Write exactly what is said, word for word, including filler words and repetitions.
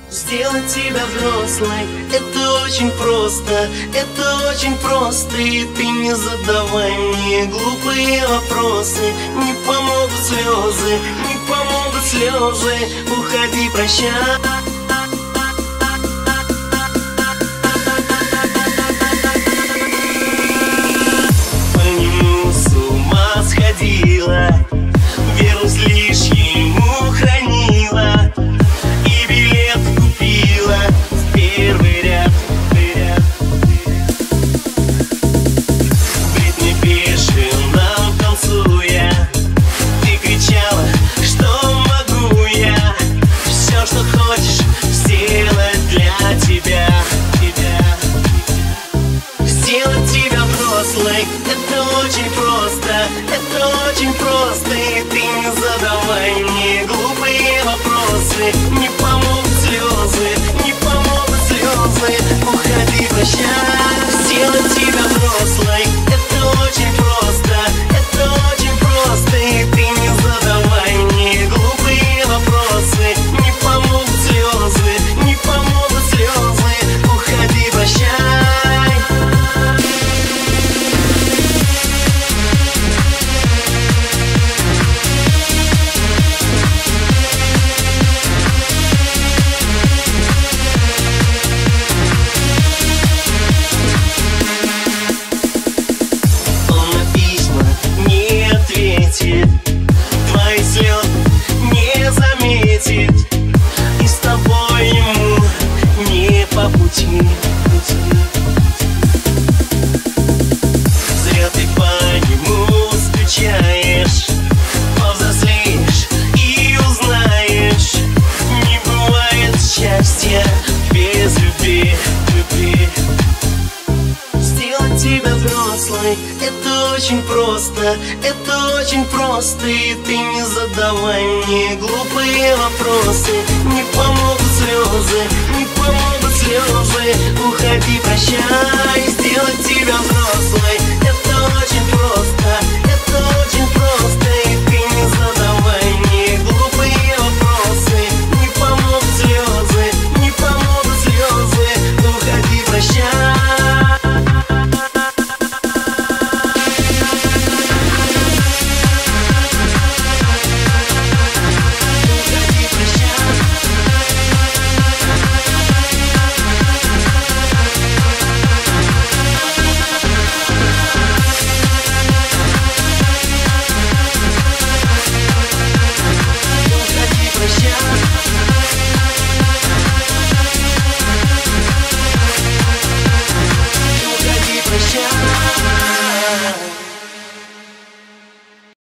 Сделать тебя взрослой — это очень просто, это очень просто. И ты не задавай мне глупые вопросы. Не помогут слезы, не помогут слезы. Уходи, прощай. Верность лишь ему хранила, и билет купила в первый ряд. В ритме бешеном танцуя, ты кричала, что могу я все, что хочешь, сделать для тебя. Сделать тебя взрослой — это очень просто, это очень просто. И ты не задавай мне глупые вопросы. Не помогут слезы, не помогут слезы. Уходи, прощай. Сделать тебя взрослой — это очень просто, это очень просто. И ты не задавай мне глупые вопросы. Не помогут слезы, не помогут слезы. Уходи, прощай. Твои слезы не заметит, и с тобой ему не по пути. Зря ты по нему скучаешь, повзрослеешь и узнаешь. Не бывает счастья без любви, любви. Сделать тебя взрослой — это очень просто, это очень просто. И ты не задавай мне глупые вопросы. Не помогут слезы, не помогут слезы. Уходи, прощай. Сделать тебя взрослой